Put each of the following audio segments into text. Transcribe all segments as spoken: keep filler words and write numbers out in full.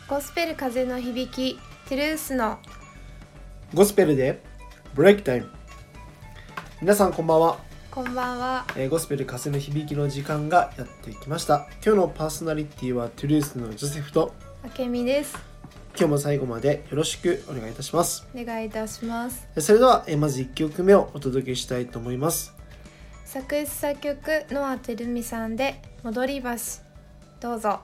ゴスペル風の響きトゥルースのゴスペルでブレイクタイム。皆さんこんばんは。 こんばんは。 えー、ゴスペル風の響きの時間がやってきました。今日のパーソナリティはトゥルースのジョセフとあけみです。 今日も最後までよろしくお願いいたします。 お願いいたします。 それでは、えー、まずいっきょくめをお届けしたいと思います。 作詞作曲ノアてるみさんで戻り橋、どうぞ。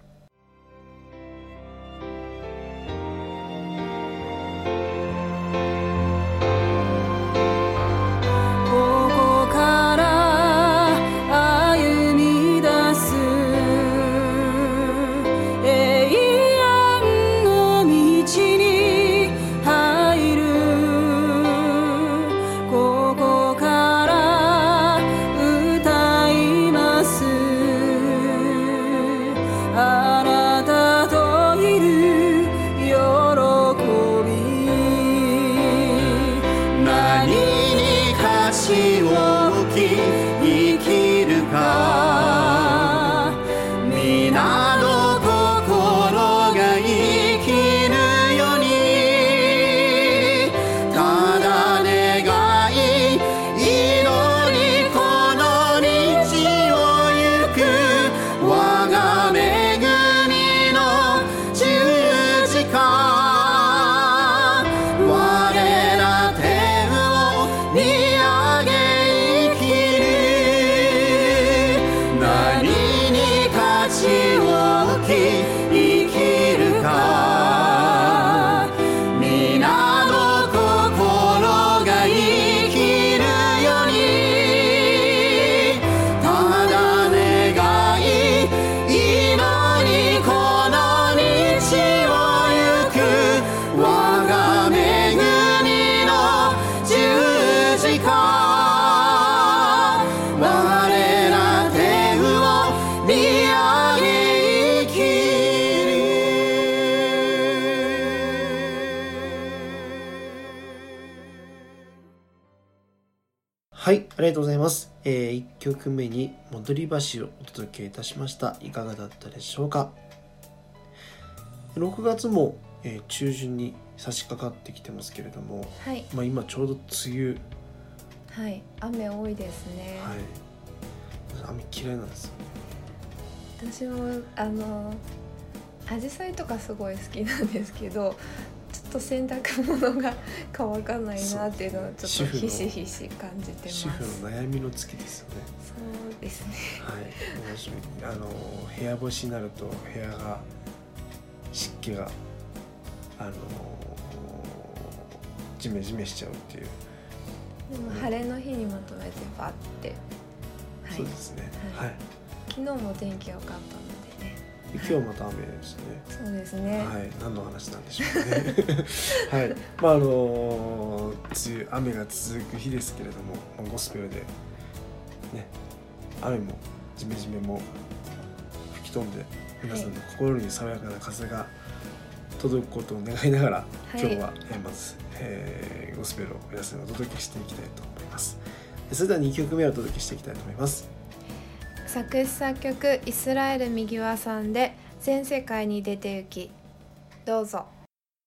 はい、ありがとうございます。えー、いっきょくめに戻り橋をお届けいたしました。いかがだったでしょうか。ろくがつも、えー、中旬に差し掛かってきてますけれども、 はい、 まあ、今ちょうど梅雨、 はい、雨多いですね。 はい、雨嫌いなんですよね。 私もあのアジサイとかすごい好きなんですけど、ちょっと洗濯物が乾かないなっていうのをちょっとひしひし感じてます。 主婦の悩みの月ですよね。 そうですね。 はい、面白い。あの部屋干しになると部屋が湿気があのジメジメしちゃうっていう。 でも晴れの日にまとめてバッて、 はい、そうですね。はい。はい、 昨日も天気良かったのでね。 今日また雨ですね。 そうですね。 はい、何の話なんでしょうね。はい、まああの梅雨雨が続く日ですけれども、まあ、ゴスペルでね、雨もジメジメも吹き飛んで、皆さんの心に爽やかな風が届くことを願いながら、はい、今日はまず、えー、ゴスペルを皆さんにお届けしていきたいと思います。それではにきょくめをお届けしていきたいと思います。 作詞作曲イスラエル右輪さんで全世界に出て行き、どうぞ。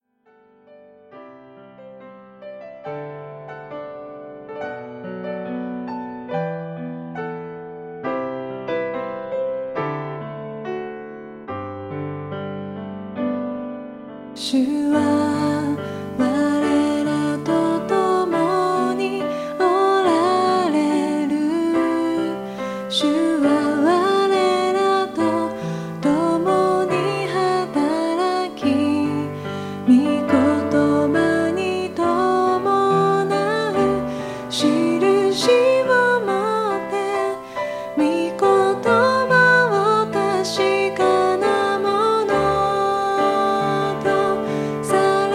主は我らと共におられる。主は我らと共に働き、御言葉に伴う印を持って、御言葉を確かなものとさ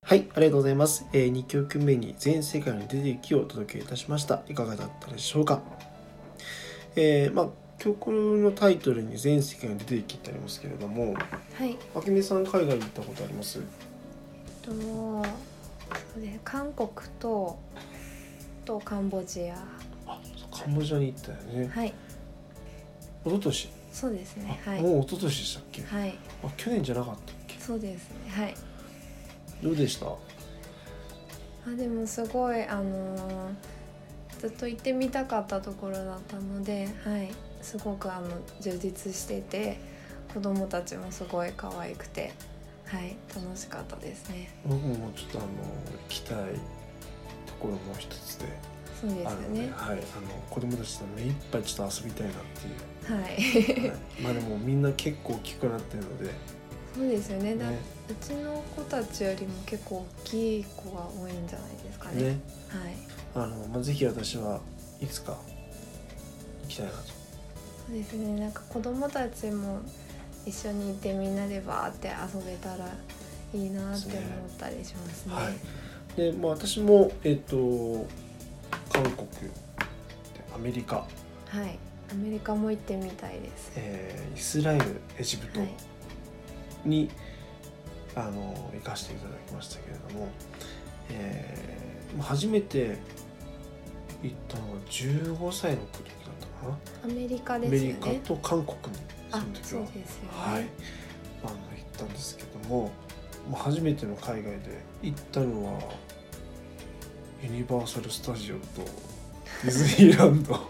はい、ありがとうございます。えー、にきょくめに全世界に出て行きをお届けいたしました。いかがだったでしょうか。えー、まあ曲のタイトルに全世界に出て行きってありますけれども、 はい。 あきみさん海外に行ったことあります？ とそうです、韓国ととカンボジア。 あ、カンボジアに行ったよね。 はい。 一昨年。 そうですね。はい。 もう一昨年でしたっけ？ はい。 あ、去年じゃなかったっけ？ そうですね。はい。 どうでした？ あ、でもすごいあのー、ずっと行ってみたかったところだったので、はい、すごくあの充実してて、子供たちもすごい可愛くて、はい、楽しかったですね。 僕もちょっとあの行きたいところも一つでそうですよね。 はい、あの子供たちと目いっぱいちょっと遊びたいなっていう。はい。はい、まあでもみんな結構大きくなってるので。 そうですよね。だね、 うちの子たちよりも結構大きい子が多いんじゃないですかね。ね、はい。 あのまあぜひ私はいつか行きたいなと。 そうですね。なんか子供たちも一緒にいてみんなでバーって遊べたらいいなって思ったりしますね。はい。 で、まあ私もえっと韓国、アメリカ。 はい。アメリカも行ってみたいです。 えー、イスラエル、エジプト。はいにあの行かせていただきましたけれども、えー、初めて行ったのはじゅうごさいの時だったかな。 アメリカですよね。 アメリカと韓国にその時は、 そうですよね、 はい、あの行ったんですけども、初めての海外で行ったのはユニバーサル・スタジオとディズニーランド、はい、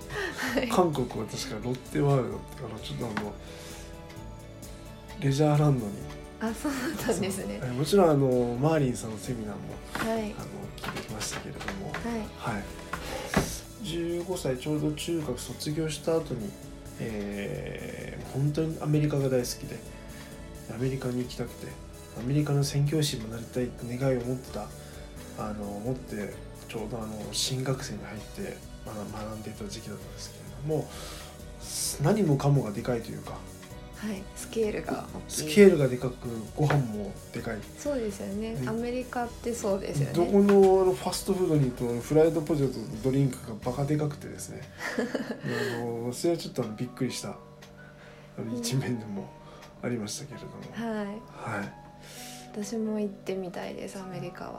韓国は確かロッテワールドってからちょっとあのレジャーランドに、 あ、そうだったんですね。 もちろんあのマーリンさんのセミナーも、はい、あの聞いてきましたけれども、はいはい、じゅうごさいちょうど中学卒業した後に、えー、本当にアメリカが大好きでアメリカに行きたくてアメリカの宣教師にもなりたいって願いを持ってたあの持ってちょうどあの新学生に入って学んでいた時期だったんですけれども、何もかもがでかいというか、 はい、スケールが大きい。 スケールがでかくご飯もでかい。そうですよね。アメリカってそうですよね。 どこのあのファストフードに行ってもフライドポテトとドリンクがバカでかくてですねあのそれはちょっとびっくりした一面でもありましたけれども、はい、はい、 私も行ってみたいです、アメリカは。はい、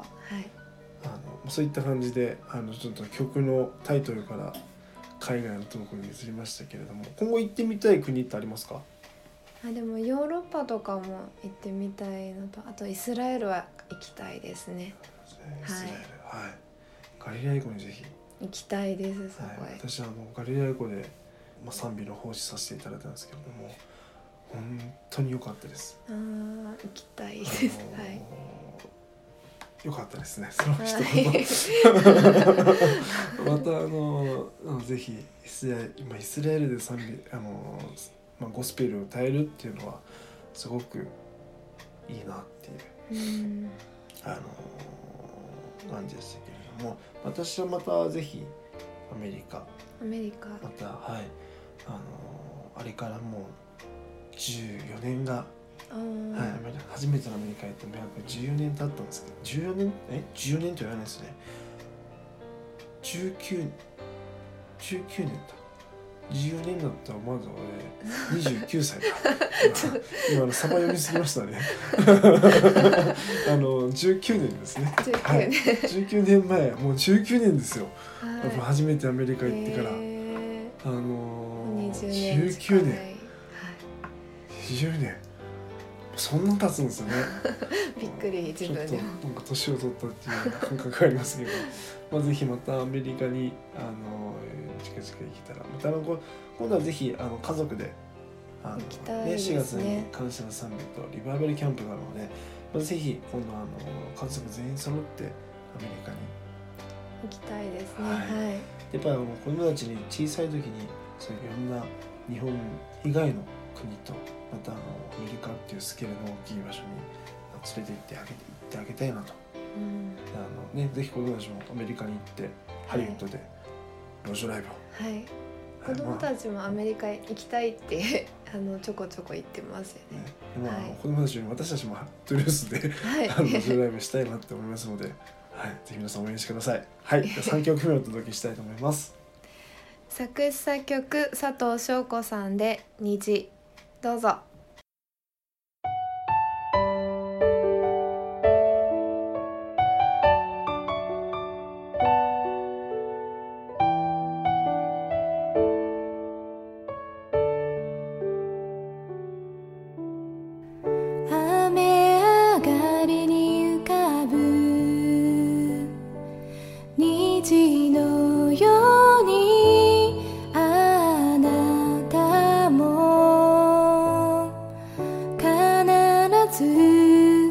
あのそういった感じであのちょっと曲のタイトルから海外のトークに移りましたけれども、今後行ってみたい国ってありますか？ あ、でもヨーロッパとかも行ってみたいのと、あとイスラエルは行きたいですね。 イスラエル、はい、ガリラヤ湖にぜひ行きたいです。すごい、 はい、私あのガリラヤ湖で、まあ、賛美の奉仕させていただいたんですけれども本当に良かったです。 あ、行きたいです、あのー、はい、 良かったですね、その一言またあのぜひイスラエル、今イスラエルで賛美あのーまあ、ゴスペルを歌えるっていうのはすごくいいなっていう、うん、あのー、感じでしたけれども、私はまたぜひアメリカアメリカまた、はい、あのー、あれからもうじゅうよねんが、はい、初めてのアメリカへ行っても約じゅうよねん経ったんですけど、じゅうよねんえじゅうよねんと言わないですね、じゅうきゅうねんだ、じゅうよねんだったらまず俺にじゅうきゅうさいだ今のサバ読みすぎましたねあのじゅうきゅうねんですね。じゅうきゅうねん、はい、じゅうきゅうねんまえ、もうじゅうきゅうねんですよ、はい、初めてアメリカ行ってから、えー、あのー、じゅうきゅうねん、はい、にじゅうねん、そんな経つんですよねびっくり、自分でもなんか年を取ったっていう感覚がありますけどまあぜひまたアメリカにあの近々行けたら、またあの今度はぜひあの家族であの、 行きたいですね、 しがつに感謝の賛美とリバイバルキャンプがあるので、まあ、ぜひ今度あの家族全員揃ってアメリカに行きたいですね。 はい、はい、やっぱりあの子供たちに小さい時にそういういろんな日本以外の国とまたあのアメリカっていうスケールの大きい場所に連れて行ってあげて行ってあげたいなと、うん、あのね、ぜひ子供たちもアメリカに行ってハリウッドで路上ライブを、はい、は子供たちもアメリカ行きたいってあのちょこちょこ言ってますよね。 まあ、 はい、 子供たちに私たちもトゥルースで、はい、あの路上ライブしたいなって思いますので、はい、ぜひ皆さん応援してください。はい、さんきょくめをお届けしたいと思います。 作詞作曲佐藤翔子さんで虹、どうぞ。 虹のようにあなたも必ず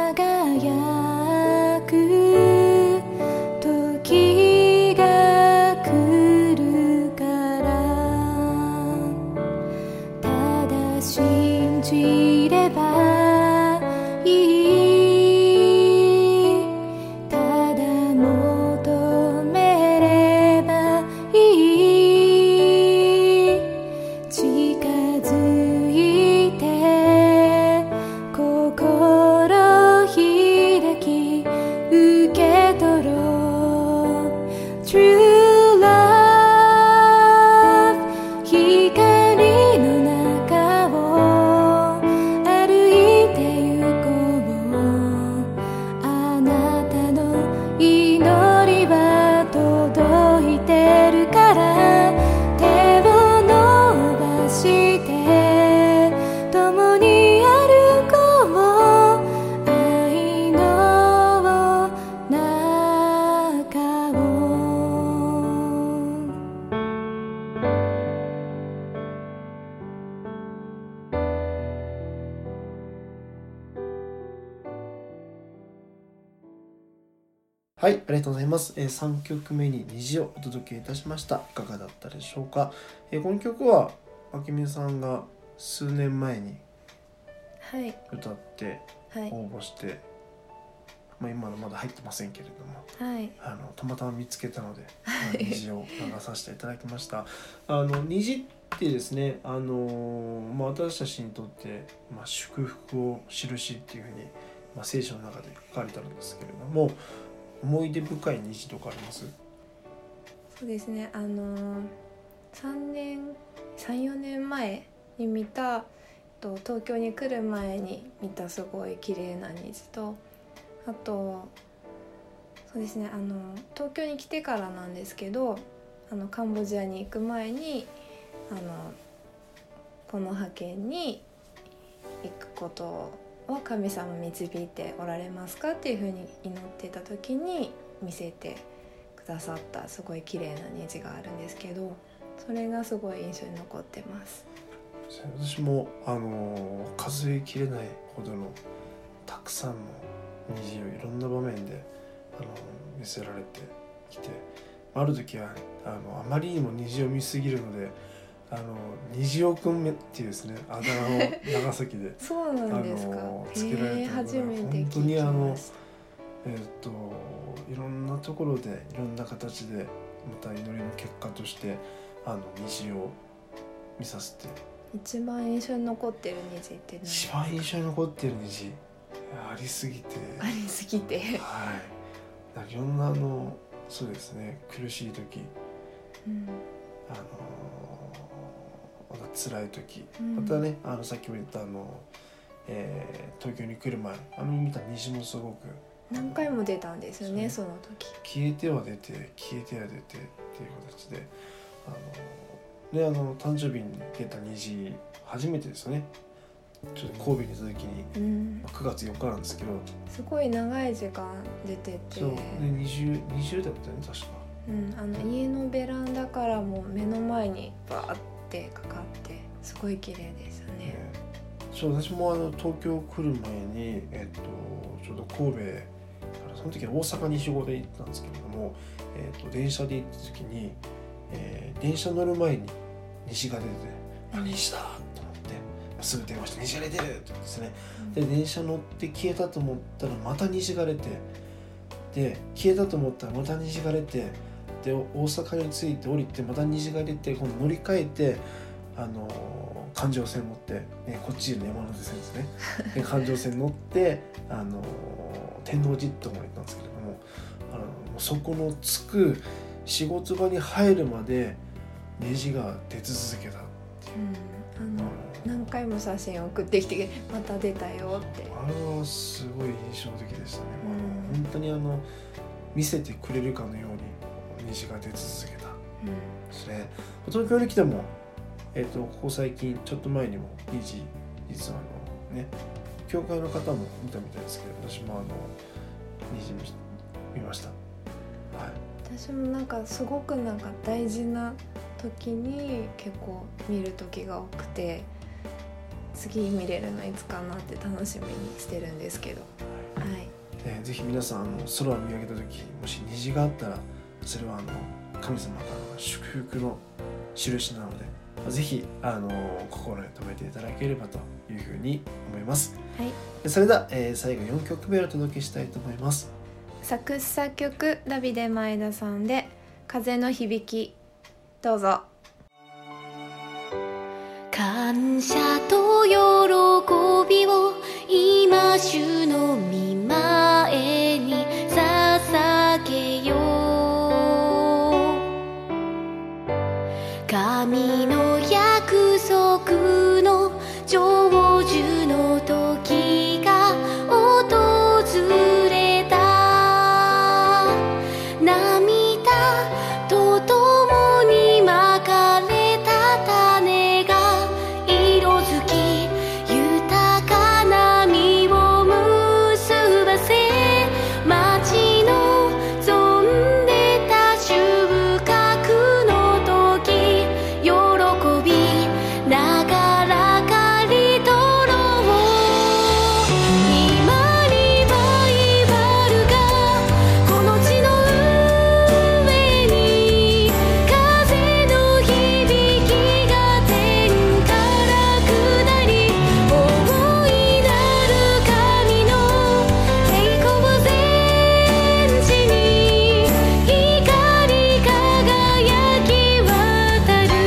輝く時が来るからただ信じればいいはい、ありがとうございます。えー、さんきょくめに虹をお届けいたしました。いかがだったでしょうか。えー、この曲はあけみさんが数年前に歌って応募して、はい、まあ、今はまだ入ってませんけれども、はい、あのたまたま見つけたので、はい、虹を流させていただきました。あの虹ってですね、あのまあ、私たちにとって、まあ、祝福を印っていうふうに、まあ、聖書の中で書かれてあるんですけれども、思い出深い虹とかあります？ そうですね、あのさんねんさんよねんまえに見たと東京に来る前に見たすごい綺麗な虹と、あとそうですね、あの東京に来てからなんですけど、あのカンボジアに行く前にあのこの派遣に行くことをは神様導いておられますかっていうふうに祈っていた時に見せてくださったすごい綺麗な虹があるんですけど、それがすごい印象に残ってます。 私もあの数えきれないほどのたくさんの虹をいろんな場面であの見せられてきて、ある時はあのあまりにも虹を見すぎるので、あの虹尾くんっていうですね、あだ名を長崎でそうなんですか。 つけられたので、本当にあのえっといろんなところでいろんな形でまた祈りの結果としてあの虹を見させて、 一番印象に残ってる虹って何？ 一番印象に残ってる虹ありすぎてありすぎてはい、いろんなあのそうですね、苦しい時、うん、あのまた辛い時、うん、またね、あのさっきも言ったあの、えー、東京に来る前あの見た虹もすごく何回も出たんですよね、その時。 消えては出て消えては出てっていう形で、あのね、あの誕生日に出た虹初めてですよね。ちょっと神戸にいた時に、うん、くがつよっかなんですけど、 すごい長い時間出てて、 そうで 20, 20だったよね確か、 うん、あの家のベランダからも目の前にバーってかかってすごい綺麗でしたね。ね、 そう私もあの東京来る前に、えっと、ちょうど神戸、その時は大阪に仕事で行ったんですけれども、えっと、電車で行った時に、えー、電車乗る前に虹が出てて、うん、あ、虹だと思ってすぐ電話して虹が出てるって言ってですね、うん、で電車乗って消えたと思ったらまた虹が出て、で消えたと思ったらまた虹が出て、 って大阪に着いて降りてまた虹が出て今度乗り換えてあの環状線乗って、ね、こっちの山手線ですねで環状線乗ってあの天王寺ってところに行ったんですけれども、あのそこの着く仕事場に入るまでネジが出続けたっていう、 うん、あの何回も写真送ってきてまた出たよって。 あれはすごい印象的でしたね、 うん、 本当にあの見せてくれるかのように虹が出続けた、 うん、 ですね。東京に来ても、えー、とここ最近ちょっと前にも虹実はあのね教会の方も見たみたいですけど、私もあの虹見ました、はい、 私もなんかすごくなんか大事な時に結構見る時が多くて、次見れるのいつかなって楽しみにしてるんですけど、はい、 えー、ぜひ皆さんあの空を見上げた時もし虹があったらそれはあの神様からの祝福の印なので、ぜひあの心に留めていただければというふうに思います、 はい、 それでは、えー、最後よんきょくめをお届けしたいと思います。 作詞作曲ダビデ前田さんで風の響き、どうぞ。 感謝と喜びを今主の御前に捧げよう。神の約束の成就の時が訪れた。涙とともにまかれた種が色づき、豊かな実を結ばせ、待ち望んでた収穫の時、喜びながら刈り取ろう。今リバイバルがこの地の上に、風の響きが天から下り、大いなる神の栄光全地に光り輝き渡る。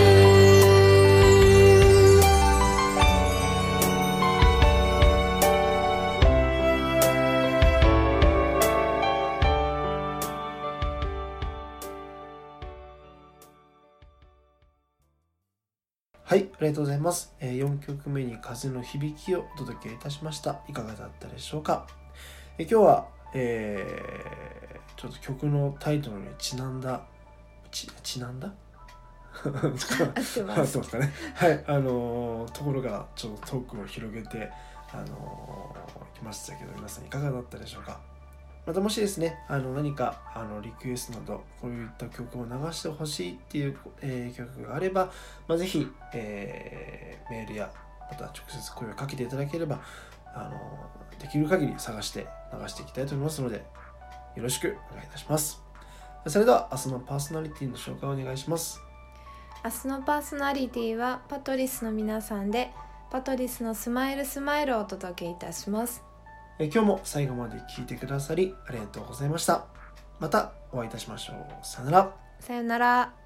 はい、ありがとうございます。えー、よんきょくめに風の響きをお届けいたしました。いかがだったでしょうか。えー今日は、えーちょっと曲のタイトルにちなんだちちなんだ合ってま合ってすますかね。はい、あのーところがちょっとトークを広げて、あのー、きましたけど、皆さんいかがだったでしょうか。またもしですね、あの何かあのリクエストなどこういった曲を流してほしいっていう、えー曲があれば、まあ、ぜひ、えーメールやまた直接声をかけていただければ、あのできる限り探して流していきたいと思いますので、よろしくお願いいたします。それでは明日のパーソナリティの紹介をお願いします。 明日のパーソナリティはパトリスの皆さんで、パトリスのスマイルスマイルをお届けいたします。 えー今日も最後まで聞いてくださりありがとうございました。またお会いいたしましょう。さよなら。 さよなら。